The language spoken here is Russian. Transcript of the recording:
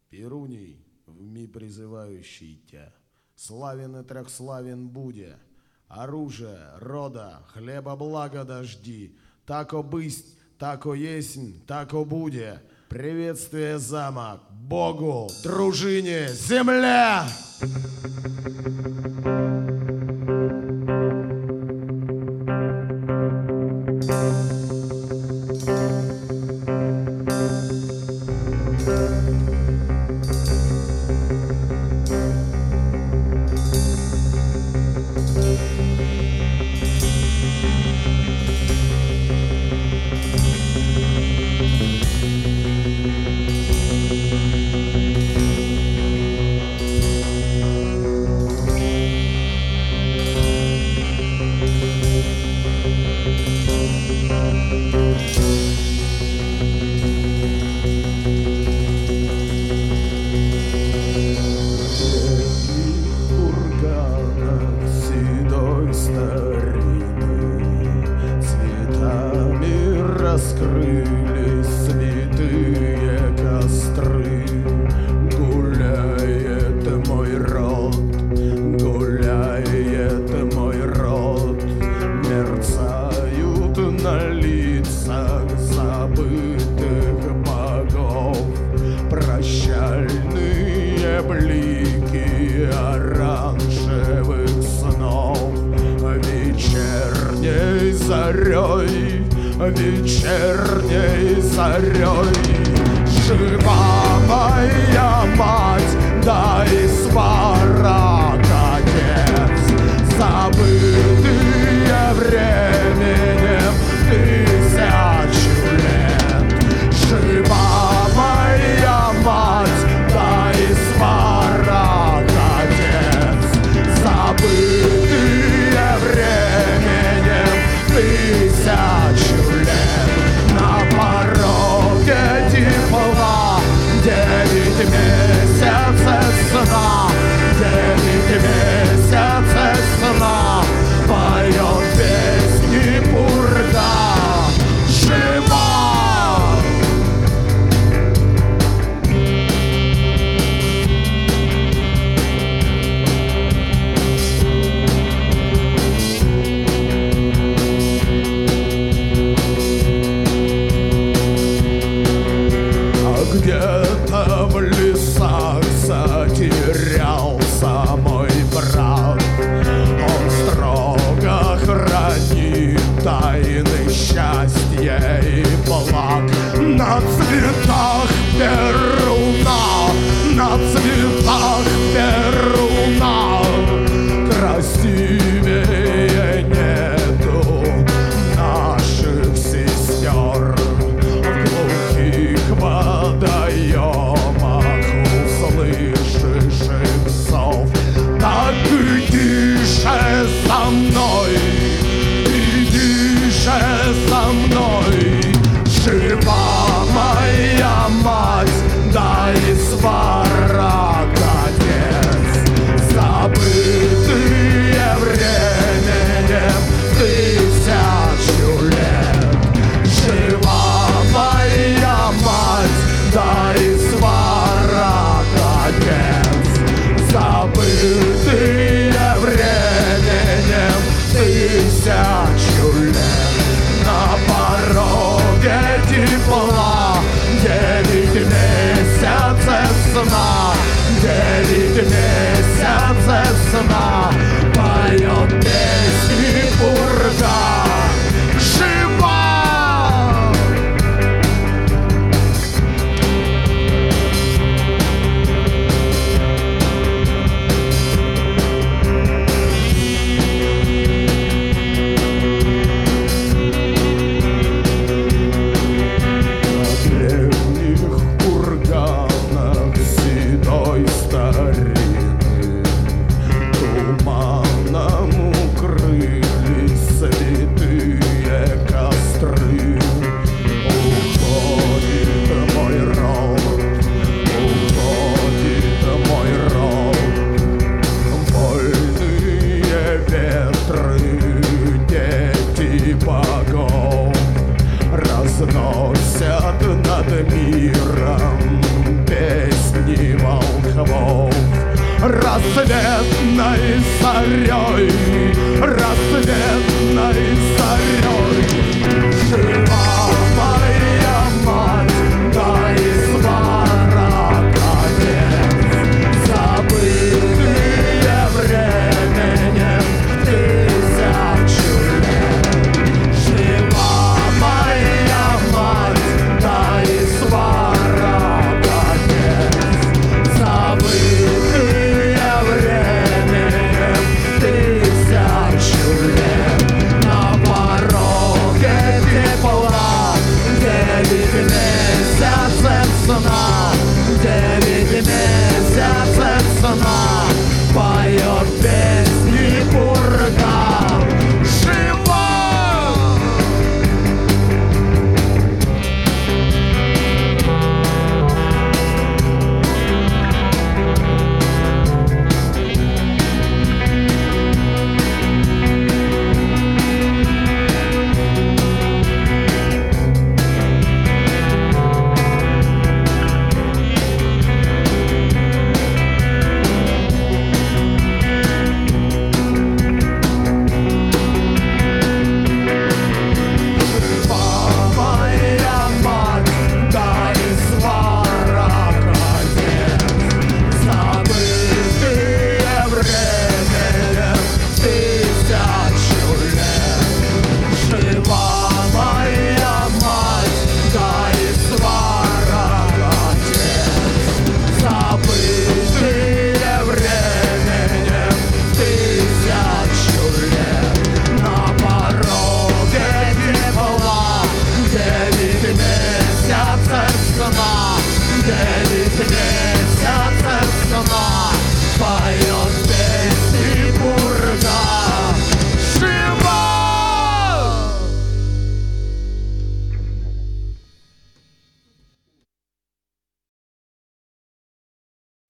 Перуний, вми призывающий тя, славен и трехславен буде, оружие, рода, хлеба блага дожди, тако бысть, тако есмь, тако буде, приветствие замок, Богу, дружине, земля! Раскрылись святые костры, гуляет мой род, гуляет мой род, мерцают на лицах забытых богов прощальные блики оранжевых снов. Вечерней зарей, вечерней зарей жива моя мать, да и сварак отец, забытые временем тысячу лет. Жива моя мать, да и сварак отец, забытые временем тысячу лет. На пороге тепла 9 месяцев сна, 9 месяцев сна, поет песни пурга. Жива! Где-то в лесах затерялся мой брат. Он строго хранит тайны счастья и благ. На цветах перуна, на цветах перуна красивее нету наших сестер. В водоемах услышишь их зов. Так иди же со мной, иди же со мной. Жива моя мать, да и свара рассветной зарей, рассветной